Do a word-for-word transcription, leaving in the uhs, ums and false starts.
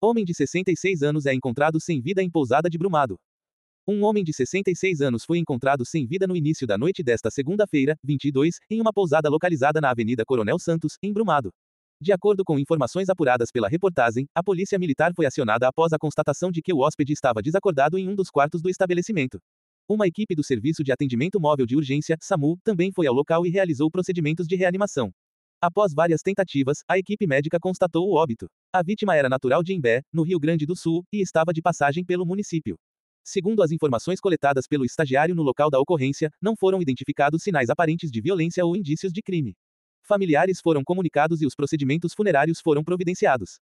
Homem de sessenta e seis anos é encontrado sem vida em pousada de Brumado. Um homem de sessenta e seis anos foi encontrado sem vida no início da noite desta segunda-feira, vinte e dois, em uma pousada localizada na Avenida Coronel Santos, em Brumado. De acordo com informações apuradas pela reportagem, a polícia militar foi acionada após a constatação de que o hóspede estava desacordado em um dos quartos do estabelecimento. Uma equipe do Serviço de Atendimento Móvel de Urgência, SAMU, também foi ao local e realizou procedimentos de reanimação. Após várias tentativas, a equipe médica constatou o óbito. A vítima era natural de Imbé, no Rio Grande do Sul, e estava de passagem pelo município. Segundo as informações coletadas pelo estagiário no local da ocorrência, não foram identificados sinais aparentes de violência ou indícios de crime. Familiares foram comunicados e os procedimentos funerários foram providenciados.